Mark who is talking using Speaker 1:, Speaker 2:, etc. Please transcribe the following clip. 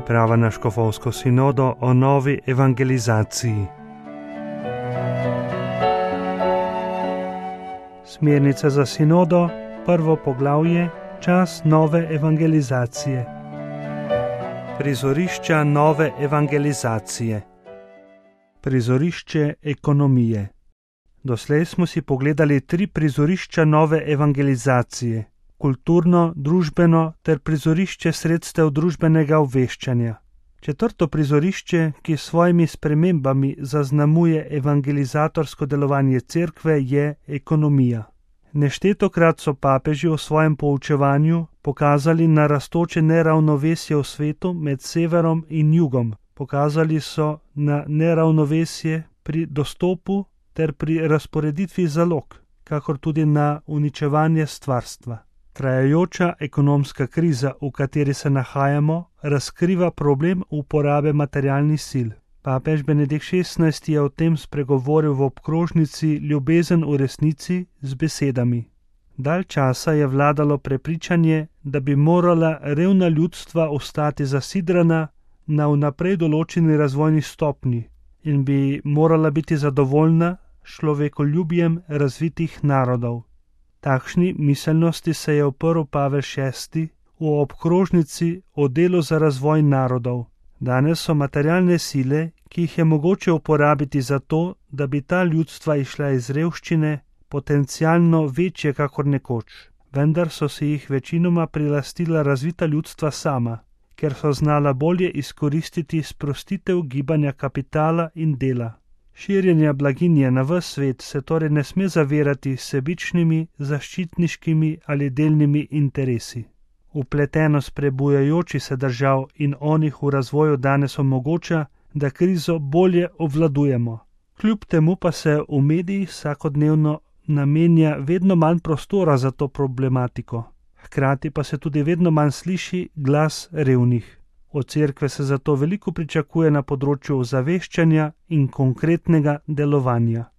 Speaker 1: priprava na škofovsko sinodo o novi evangelizaciji. Smernice za sinodo, prvo poglavje, čas nove evangelizacije. Prizorišča nove evangelizacije. Prizorišče ekonomije. Doslej smo si pogledali 3 prizorišča nove evangelizacije: kulturno, družbeno ter prizorišče sredstev družbenega obveščanja. 4. prizorišče, ki s svojimi spremembami zaznamuje evangelizatorsko delovanje cerkve, je ekonomija. Neštetokrat so papeži v svojem poučevanju pokazali na rastoče neravnovesje v svetu med severom in jugom. Pokazali so na neravnovesje pri dostopu ter pri razporeditvi zalog, kakor tudi na uničevanje stvarstva. Trajajoča ekonomska kriza, v kateri se nahajamo, razkriva problem uporabe materialnih sil. Papež Benedikt XVI je o tem spregovoril v obkrožnici Ljubezen v resnici z besedami: Dalj časa je vladalo prepričanje, da bi morala revna ljudstva ostati zasidrana na vnaprej določeni razvojni stopnji in bi morala biti zadovoljna človekoljubjem razvitih narodov. Takšni miselnosti se je oprl Pavel VI v obkrožnici o delu za razvoj narodov. Danes so materialne sile, ki jih je mogoče uporabiti za to, da bi ta ljudstva išla iz revščine, potencialno večje kakor nekoč. Vendar so si jih večinoma prilastila razvita ljudstva sama, ker so znala bolje izkoristiti sprostitev gibanja kapitala in dela. Širjenja blaginje na ves svet se torej ne sme zavirati s sebičnimi, zaščitniškimi ali delnimi interesi. Vpletenost prebujajoči se držav in onih v razvoju danes omogoča, da krizo bolje obvladujemo. Kljub temu pa se v medijih vsakodnevno namenja vedno manj prostora za to problematiko. Hkrati pa se tudi vedno manj sliši glas revnih. Od cerkve se zato veliko pričakuje na področju ozaveščanja in konkretnega delovanja.